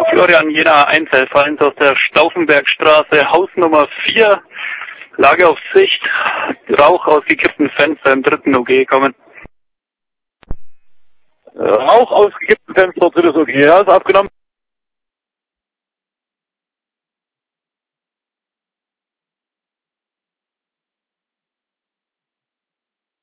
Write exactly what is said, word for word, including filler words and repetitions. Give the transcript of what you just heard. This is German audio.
Florian Jena Einzelfallend aus der Stauffenbergstraße, Hausnummer vier, Lage auf Sicht, Rauch aus gekippten Fenster im dritten O G kommen. Rauch aus gekippten Fenster, drittes O G, ja, ist abgenommen.